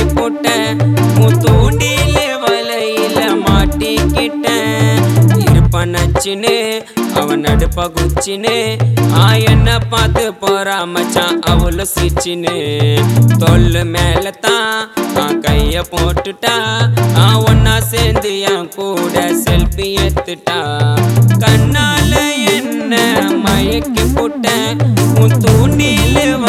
போட்டேன் உன் தூண்டில வலையில மாட்டிக்கிட்டேன் இருப்பனச்சின்னு அவன் நடுப்ப குச்சின்னு என்ன பார்த்து போறா மச்சான் அவள சிச்சின்னு தொல்லு மேலத்தான் கைய போட்டுட்டா ஒன்னா சேர்ந்து என் கூட செல்ஃபி எடுத்துட்டா கண்ணால என்ன மயக்கி போட்டேன் உன் தூண்டில